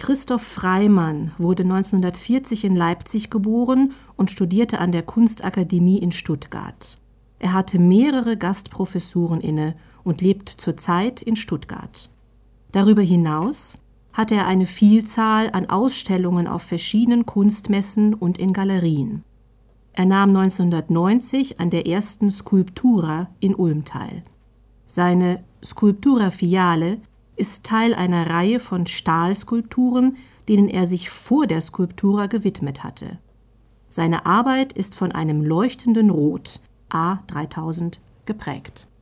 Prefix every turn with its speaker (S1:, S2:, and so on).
S1: Christoph Freimann wurde 1940 in Leipzig geboren und studierte an der Kunstakademie in Stuttgart. Er hatte mehrere Gastprofessuren inne und lebt zurzeit in Stuttgart. Darüber hinaus hatte er eine Vielzahl an Ausstellungen auf verschiedenen Kunstmessen und in Galerien. Er nahm 1990 an der ersten Sculptura in Ulm teil. Seine Sculptura Fiale ist Teil einer Reihe von Stahlskulpturen, denen er sich vor der Sculptura gewidmet hatte. Seine Arbeit ist von einem leuchtenden Rot A3000 geprägt.